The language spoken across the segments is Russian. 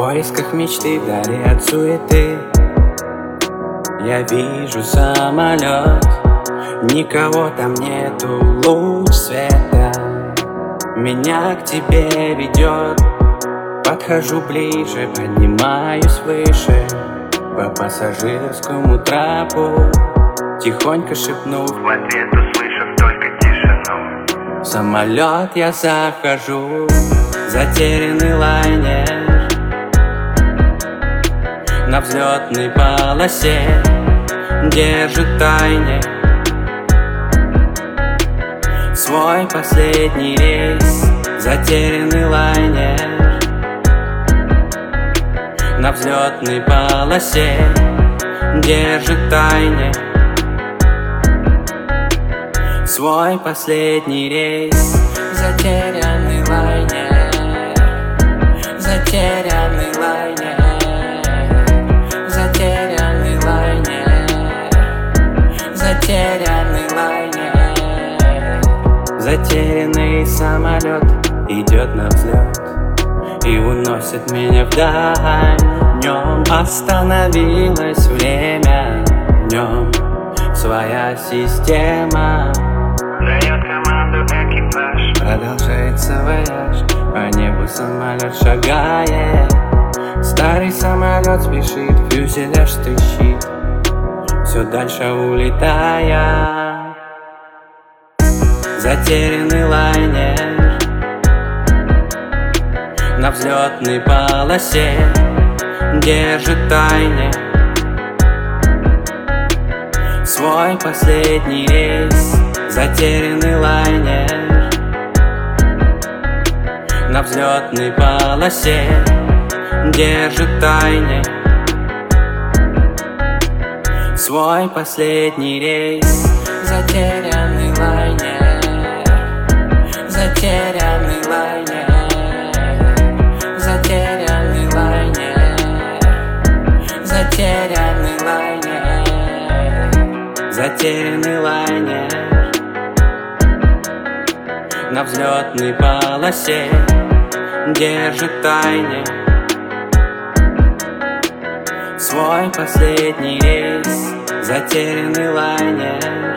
поисках мечты вдали от суеты. Я вижу самолет, никого там нету, луч света меня к тебе ведет. Подхожу ближе, поднимаюсь выше по пассажирскому трапу, тихонько шепнув, в ответ услышав только тишину. в самолет я захожу, затерянный лайнер на взлетной полосе держит тайне свой последний рейс. Затерянный лайнер на взлетной полосе держит тайне свой последний рейс. Затерянный лайнер, затерянный лайнер, затерянный лайнер, затерянный лайнер. Затерянный самолет идет на взлет и уносит меня вдаль. В нем остановилось время, в нем своя система. Дает команду экипаж, Продолжается вояж, по небу самолет шагает. Старый самолет спешит, фюзеляж трещит, все дальше улетая. Затерянный лайнер на взлетной полосе держит тайне свой последний рейс. Затерянный лайнер на взлетной полосе держит тайне свой последний рейс. Затерянный лайнер, затерянный лайнер, затерянный лайнер, затерянный лайнер, затерянный лайнер на взлетной полосе держит тайне свой последний рейс. Затерянный лайнер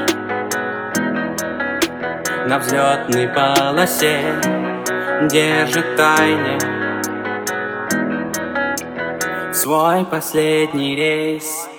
на взлетной полосе держит тайне свой последний рейс.